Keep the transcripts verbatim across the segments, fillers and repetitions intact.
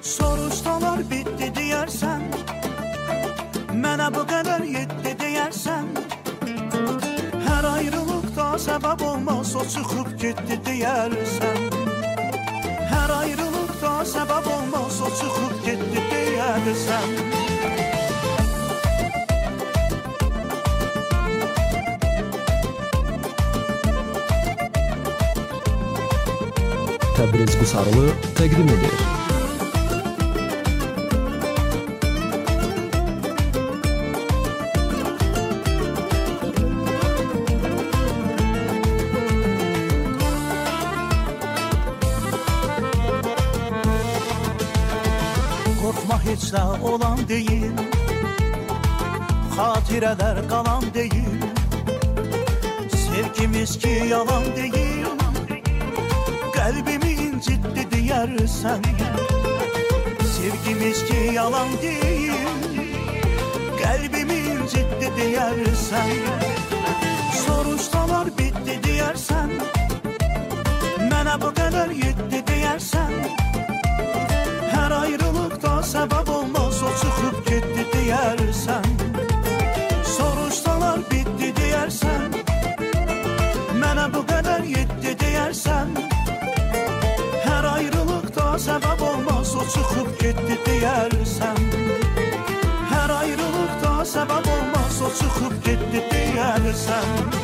Soruşdalar bitdi deyərsən, mənə bu qədər yetdi deyərsən, hər ayrılıqda səbəb olmaz o çıxıb getdi deyərsən, hər ayrılıqda səbəb olmaz o çıxıb getdi deyərsən. Təbriz Qusarlı təqdim edir. Qorxma heç də olan deyil, xatirələr qalan deyil, sevgimiz ki yalan deyil, qəlbimi incitdi deyərsən, sevgimiz ki yalan deyil, qəlbimi incitdi deyərsən, soruşdalar bitdi deyərsən, mənə bu qədər yetdi deyərsən, hər ayrılıqda səbəb olmaz o çıxıb getdi deyərsən, soruşdalar bitdi deyərsən, mənə bu qədər yetdi deyərsən, hər ayrılıqda səbəb olmaz o çıxıb getdi deyərsən, hər ayrılıqda səbəb olmaz o çıxıb getdi deyərsən.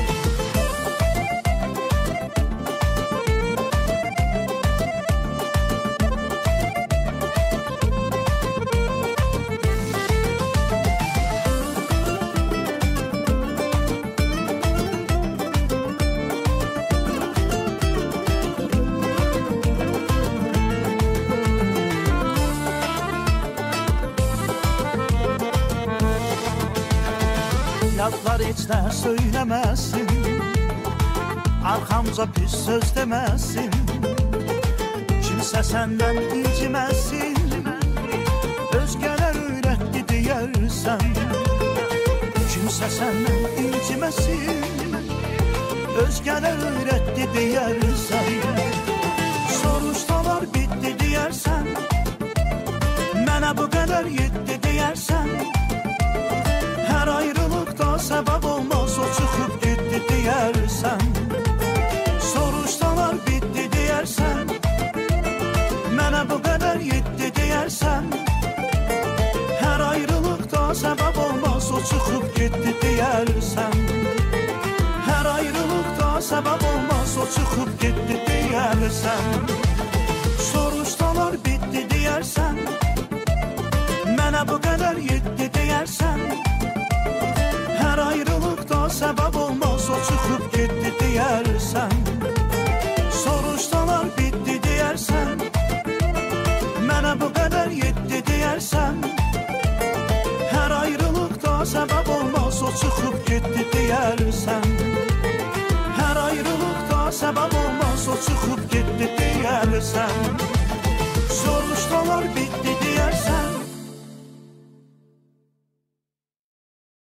Yadlar heç də söyləməsin, arxamca pis söz deməsin, kimsə səndən inciməsin, özgələr öyrətdi deyərsən, kimsə səndən inciməsin, özgələr öyrətdi deyərsən, soruşdalar bitdi deyərsən, mənə bu qədər yetdi deyərsən, hər ayrılıqda səbəb olmaz o çıxıb getdi deyərsən, soruşdalar bitdi deyərsən, mənə bu qədər yetdi deyərsən, hər ayrılıqda səbəb olmaz o çıxıb getdi deyərsən, hər ayrılıqda səbəb olmaz o çıxıb getdi deyərsən, soruşdalar bitdi deyərsən, mənə bu qədər yetdi deyərsən, hər ayrılıqda səbəb olmaz o çıxıb getdi deyərsən, soruşdalar bitdi deyərsən, mənə bu qədər yetdi deyərsən, hər ayrılıqda səbəb olmaz o çıxıb getdi deyərsən, hər ayrılıqda səbəb olmaz o çıxıb getdi deyərsən, soruşdalar bitdi